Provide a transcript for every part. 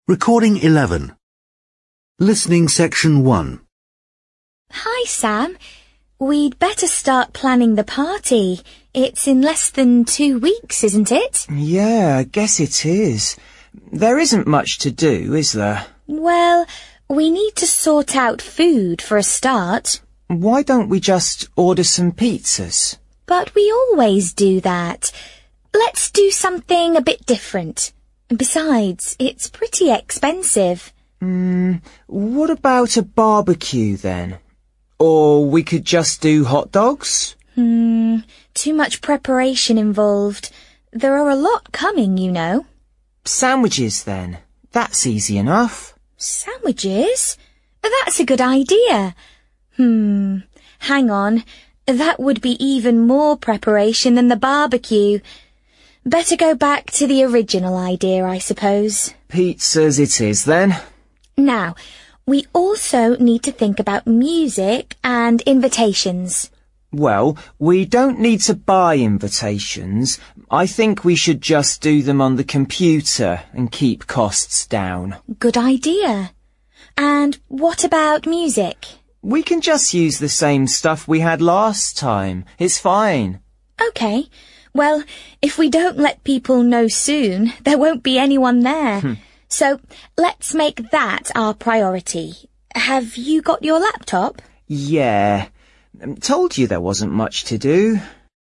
Recording 11. Listening Section 1. Hi, Sam. We'd better start planning the party. It's in less than 2 weeks, isn't it? Yeah, I guess it is. There isn't much to do, is there? Well, we need to sort out food for a start. Why don't we just order some pizzas? But we always do that. Let's do something a bit different. Besides, it's pretty expensive. What about a barbecue then? Or we could just do hot dogs? Too much preparation involved. There are a lot coming, you know. Sandwiches then. That's easy enough. Sandwiches? That's a good idea. Hang on. That would be even more preparation than the barbecue. Better go back to the original idea, I suppose. Pizzas it is then. Now, we also need to think about music and invitations. Well, we don't need to buy invitations. I think we should just do them on the computer and keep costs down. Good idea. And what about music? We can just use the same stuff we had last time. It's fine. Okay. Well, if we don't let people know soon, there won't be anyone there. So let's make that our priority. Have you got your laptop? Yeah. Told you there wasn't much to do.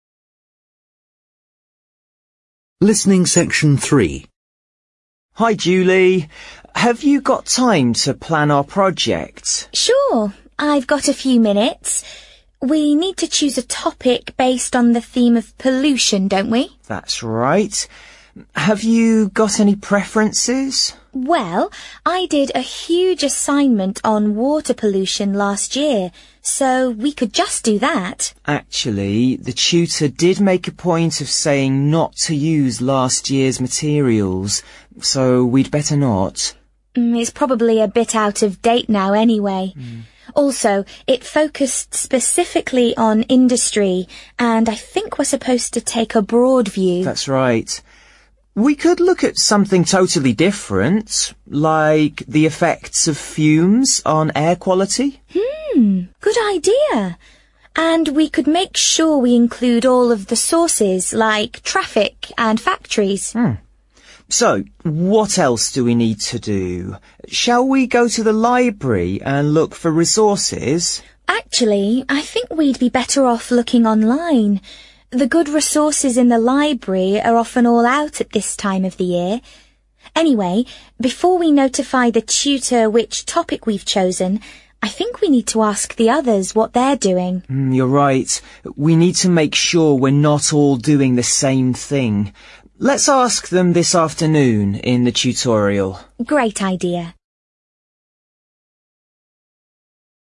Listening Section 3. Hi, Julie. Have you got time to plan our project? Sure. I've got a few minutes. We need to choose a topic based on the theme of pollution, don't we? That's right. Have you got any preferences? Well, I did a huge assignment on water pollution last year, so we could just do that. Actually, the tutor did make a point of saying not to use last year's materials, so we'd better not. It's probably a bit out of date now anyway. Also, it focused specifically on industry, and I think we're supposed to take a broad view. That's right. We could look at something totally different, like the effects of fumes on air quality. Good idea. And we could make sure we include all of the sources, like traffic and factories. So, what else do we need to do? Shall we go to the library and look for resources? Actually, I think we'd be better off looking online. The good resources in the library are often all out at this time of the year. Anyway, before we notify the tutor which topic we've chosen, I think we need to ask the others what they're doing. You're right. We need to make sure we're not all doing the same thing. Let's ask them this afternoon in the tutorial. Great idea.